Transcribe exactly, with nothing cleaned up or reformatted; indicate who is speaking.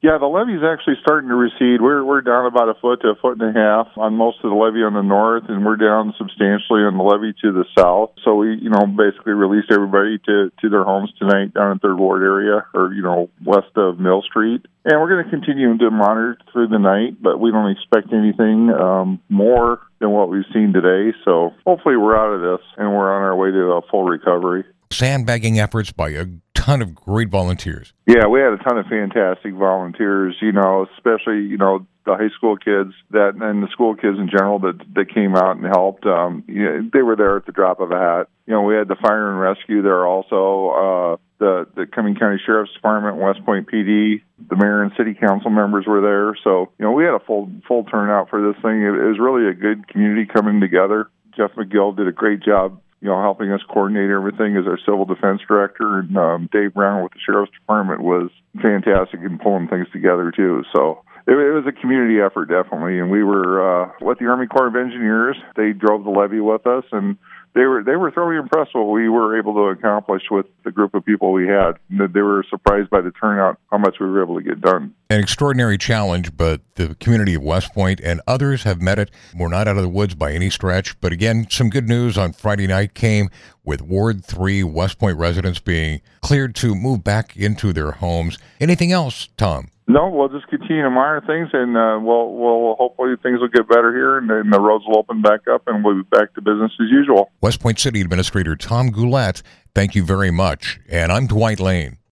Speaker 1: Yeah, the levee's actually starting to recede. We're we're down about a foot to a foot and a half on most of the levee on the north, and we're down substantially on the levee to the south. So we, you know, basically released everybody to, to their homes tonight down in Third Ward area, or, you know, west of Mill Street. And we're going to continue to monitor through the night, but we don't expect anything um, more than what we've seen today. So hopefully we're out of this, and we're on our way to a full recovery.
Speaker 2: Sandbagging efforts by a ton of great volunteers.
Speaker 1: Yeah, we had a ton of fantastic volunteers, you know, especially, you know, the high school kids that and the school kids in general that that came out and helped. Um, you know, they were there at the drop of a hat. You know, we had the fire and rescue there also, uh, the, the Cumming County Sheriff's Department, West Point P D, the mayor and city council members were there. So, you know, we had a full full turnout for this thing. It, it was really a good community coming together. Jeff McGill did a great job, you know, helping us coordinate everything as our civil defense director, and um, Dave Brown with the Sheriff's Department was fantastic in pulling things together, too. So it, it was a community effort, definitely, and we were uh, with the Army Corps of Engineers. They drove the levee with us, and they were they were thoroughly impressed with what we were able to accomplish with the group of people we had. They were surprised by the turnout, how much we were able to get done.
Speaker 2: An extraordinary challenge, but the community of West Point and others have met it. We're not out of the woods by any stretch, but again, some good news on Friday night came with Ward three West Point residents being cleared to move back into their homes. Anything else, Tom?
Speaker 1: No, we'll just continue to monitor things, and uh, we'll, we'll hopefully things will get better here, and then the roads will open back up, and we'll be back to business as usual.
Speaker 2: West Point City Administrator Tom Goulet, thank you very much. And I'm Dwight Lane.